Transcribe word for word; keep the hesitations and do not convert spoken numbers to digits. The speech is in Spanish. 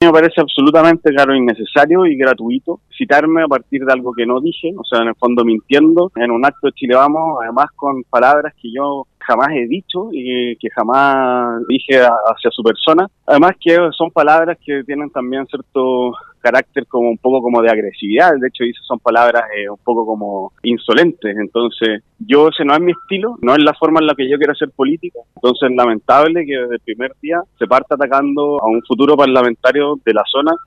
me parece absolutamente, claro, innecesario y gratuito citarme a partir de algo que no dije, o sea, en el fondo mintiendo, en un acto de Chile Vamos, además con palabras que yo jamás he dicho y que jamás dije hacia su persona. Además que son palabras que tienen también cierto carácter como un poco como de agresividad, de hecho dice son palabras eh, un poco como insolentes, entonces yo ese no es mi estilo, no es la forma en la que yo quiero hacer política, entonces es lamentable que desde el primer día se parta atacando a un futuro parlamentario de la zona